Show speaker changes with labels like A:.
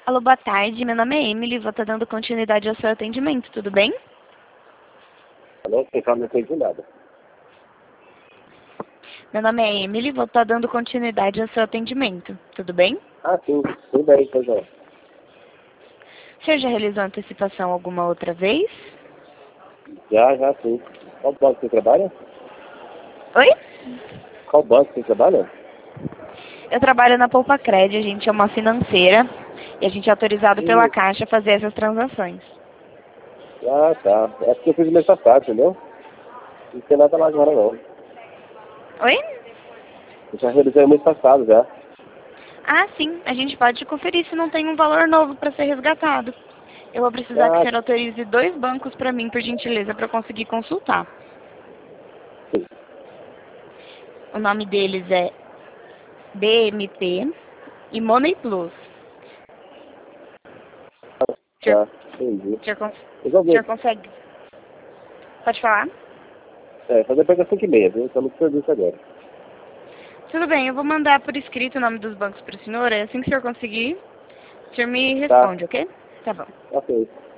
A: Alô, boa tarde. Meu nome é Emily. Vou estar dando continuidade ao seu atendimento, tudo bem?
B: Alô, quem fala não entendi nada.
A: Meu nome é Emily. Vou estar dando continuidade ao seu atendimento, tudo bem?
B: Ah, sim, tudo bem, pois é.
A: O senhor já realizou antecipação alguma outra vez?
B: Já, sim. Qual banco você trabalha?
A: Oi?
B: Qual banco você trabalha?
A: Eu trabalho na Poupa Cred, a gente é uma financeira e a gente é autorizado pela Caixa a fazer essas transações.
B: Ah, tá. É porque eu fiz o mês passado, entendeu? Não tem nada lá agora, não.
A: Oi?
B: Eu já realizei o mês passado, já.
A: Ah, sim. A gente pode conferir se não tem um valor novo para ser resgatado. Eu vou precisar que o
B: Ah,
A: senhor autorize 2 bancos para mim, por gentileza, para eu conseguir consultar.
B: sim.
A: O nome deles é BMP e Money Plus. O senhor,
B: Já, entendi.
A: o senhor,
B: Eu já
A: o senhor
B: vi.
A: consegue? Pode falar?
B: Fazer pega 5h30, viu? Estamos no serviço agora.
A: Tudo bem, eu vou mandar por escrito o nome dos bancos para o senhor. Assim que o senhor conseguir, o senhor me
B: Tá,
A: responde, ok? Tá bom.
B: ok.